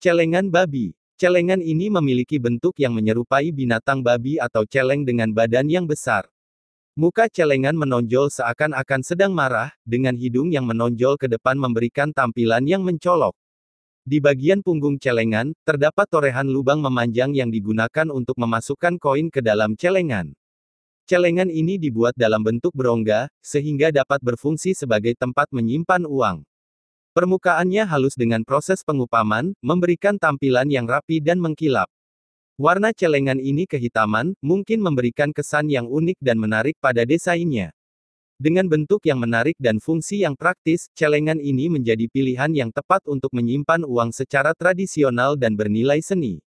Celengan babi. Celengan ini memiliki bentuk yang menyerupai binatang babi atau celeng dengan badan yang besar. Muka celengan menonjol seakan-akan sedang marah, dengan hidung yang menonjol ke depan memberikan tampilan yang mencolok. Di bagian punggung celengan, terdapat torehan lubang memanjang yang digunakan untuk memasukkan koin ke dalam celengan. Celengan ini dibuat dalam bentuk berongga, sehingga dapat berfungsi sebagai tempat menyimpan uang. Permukaannya halus dengan proses pengupaman, memberikan tampilan yang rapi dan mengkilap. Warna celengan ini kehitaman, mungkin memberikan kesan yang unik dan menarik pada desainnya. Dengan bentuk yang menarik dan fungsi yang praktis, celengan ini menjadi pilihan yang tepat untuk menyimpan uang secara tradisional dan bernilai seni.